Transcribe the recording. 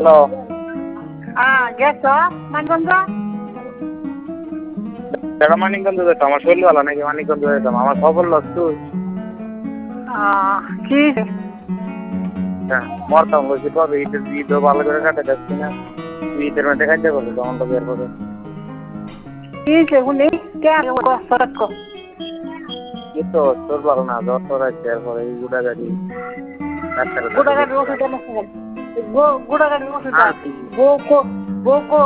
hello গেছ মানগঞ্জ দাদা মানিকগঞ্জ যেতাম আমার শরীর ভালো নাকি মানিকগঞ্জ যেতাম আমার খবর লস তুই কি হ্যাঁ মরতাম বলছি কবে ঈদও ভালো করে কাটে যাচ্ছি না ঈদের মধ্যে খাইতে পারবো তখন তো বের করে কি শুনি কে সরক এই তো তোর ভালো না জ্বর তোর আছে এরপরে এই গুড়া গাড়ি গুড়াগাড়ির ওষুধ গুড়াগাড়ির ওষুধ বউ